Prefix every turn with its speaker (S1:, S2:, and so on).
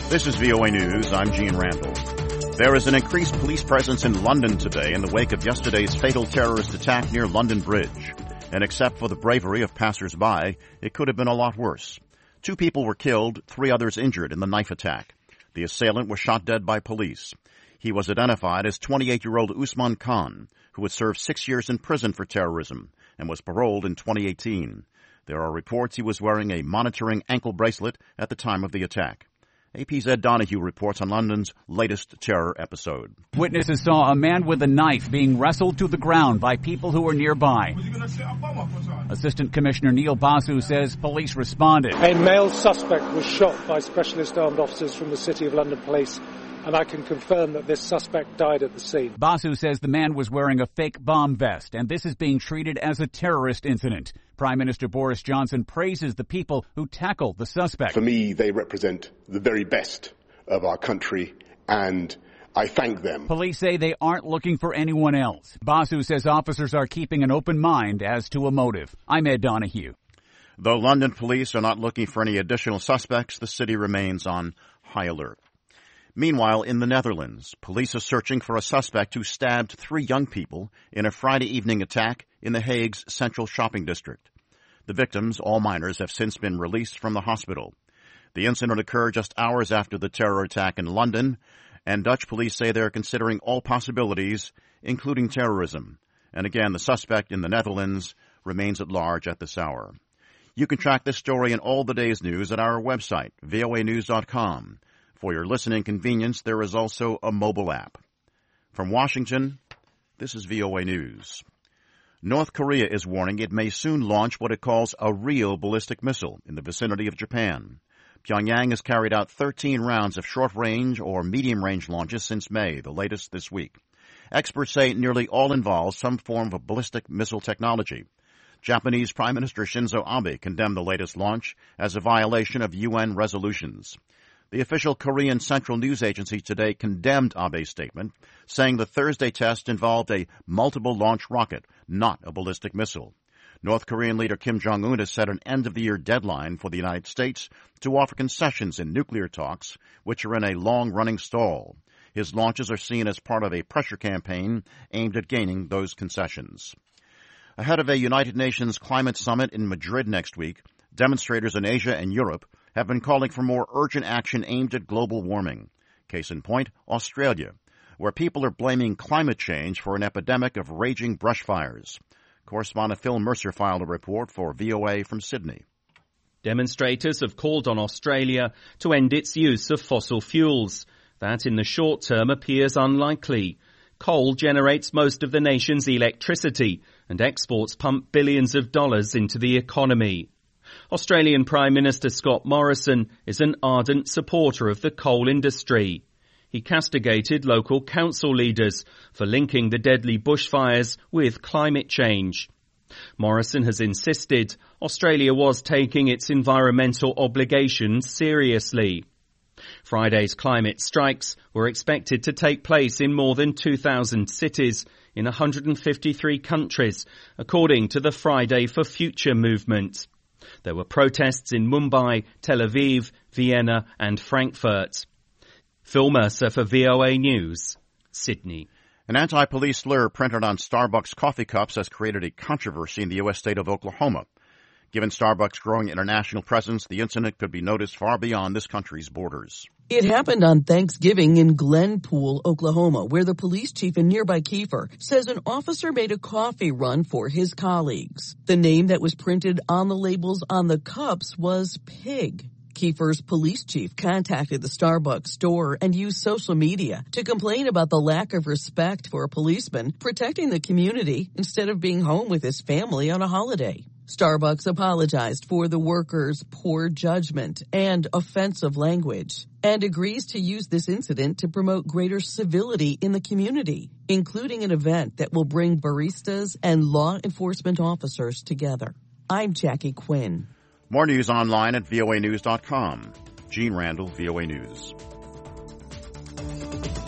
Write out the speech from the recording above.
S1: This is VOA News. I'm Gene Randall. There is an increased police presence in London today in the wake of yesterday's fatal terrorist attack near London Bridge. And except for the bravery of passers-by, it could have been a lot worse. 2 people were killed, 3 others injured in the knife attack. The assailant was shot dead by police. He was identified as 28-year-old Usman Khan, who had served 6 years in prison for terrorism and was paroled in 2018. There are reports he was wearing a monitoring ankle bracelet at the time of the attack. AP's Ed Donahue reports on London's latest terror episode.
S2: Witnesses saw a man with a knife being wrestled to the ground by people who were nearby. Assistant Commissioner Neil Basu says police responded.
S3: A male suspect was shot by specialist armed officers from the City of London Police, and I can confirm that this suspect died at the scene.
S2: Basu says the man was wearing a fake bomb vest, and this is being treated as a terrorist incident. Prime Minister Boris Johnson praises the people who tackled the suspect.
S4: For me, they represent the very best of our country, and I thank them.
S2: Police say they aren't looking for anyone else. Basu says officers are keeping an open mind as to a motive. I'm Ed Donahue.
S1: Though London police are not looking for any additional suspects, the city remains on high alert. Meanwhile, in the Netherlands, police are searching for a suspect who stabbed 3 young people in a Friday evening attack in The Hague's central shopping district. The victims, all minors, have since been released from the hospital. The incident occurred just hours after the terror attack in London, and Dutch police say they are considering all possibilities, including terrorism. And again, the suspect in the Netherlands remains at large at this hour. You can track this story and all the day's news at our website, voanews.com. For your listening convenience, there is also a mobile app. From Washington, this is VOA News. North Korea is warning it may soon launch what it calls a real ballistic missile in the vicinity of Japan. Pyongyang has carried out 13 rounds of short-range or medium-range launches since May, the latest this week. Experts say nearly all involve some form of ballistic missile technology. Japanese Prime Minister Shinzo Abe condemned the latest launch as a violation of UN resolutions. The official Korean Central News Agency today condemned Abe's statement, saying the Thursday test involved a multiple-launch rocket, not a ballistic missile. North Korean leader Kim Jong-un has set an end-of-the-year deadline for the United States to offer concessions in nuclear talks, which are in a long-running stall. His launches are seen as part of a pressure campaign aimed at gaining those concessions. Ahead of a United Nations climate summit in Madrid next week, demonstrators in Asia and Europe have been calling for more urgent action aimed at global warming. Case in point, Australia, where people are blaming climate change for an epidemic of raging brush fires. Correspondent Phil Mercer filed a report for VOA from Sydney.
S5: Demonstrators have called on Australia to end its use of fossil fuels. That in the short term appears unlikely. Coal generates most of the nation's electricity, and exports pump billions of dollars into the economy. Australian Prime Minister Scott Morrison is an ardent supporter of the coal industry. He castigated local council leaders for linking the deadly bushfires with climate change. Morrison has insisted Australia was taking its environmental obligations seriously. Friday's climate strikes were expected to take place in more than 2,000 cities in 153 countries, according to the Friday for Future movement. There were protests in Mumbai, Tel Aviv, Vienna and Frankfurt. Phil Mercer for VOA News, Sydney.
S1: An anti-police slur printed on Starbucks coffee cups has created a controversy in the U.S. state of Oklahoma. Given Starbucks' growing international presence, the incident could be noticed far beyond this country's borders.
S6: It happened on Thanksgiving in Glenpool, Oklahoma, where the police chief in nearby Kiefer says an officer made a coffee run for his colleagues. The name that was printed on the labels on the cups was Pig. Kiefer's police chief contacted the Starbucks store and used social media to complain about the lack of respect for a policeman protecting the community instead of being home with his family on a holiday. Starbucks apologized for the workers' poor judgment and offensive language and agrees to use this incident to promote greater civility in the community, including an event that will bring baristas and law enforcement officers together. I'm Jackie Quinn.
S1: More news online at voanews.com. Gene Randall, VOA News.